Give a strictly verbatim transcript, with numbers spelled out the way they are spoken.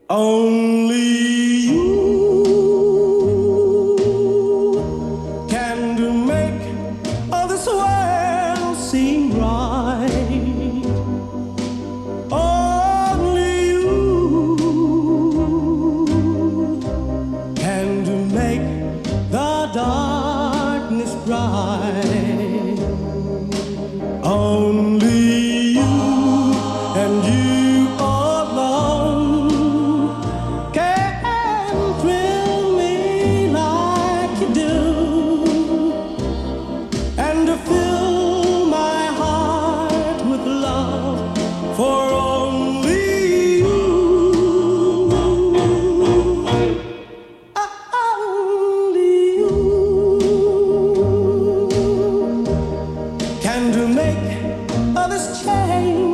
Only you can do make all this world seem right. Only you can do make the darkness bright. Only you and you for only you, only you can do make others change.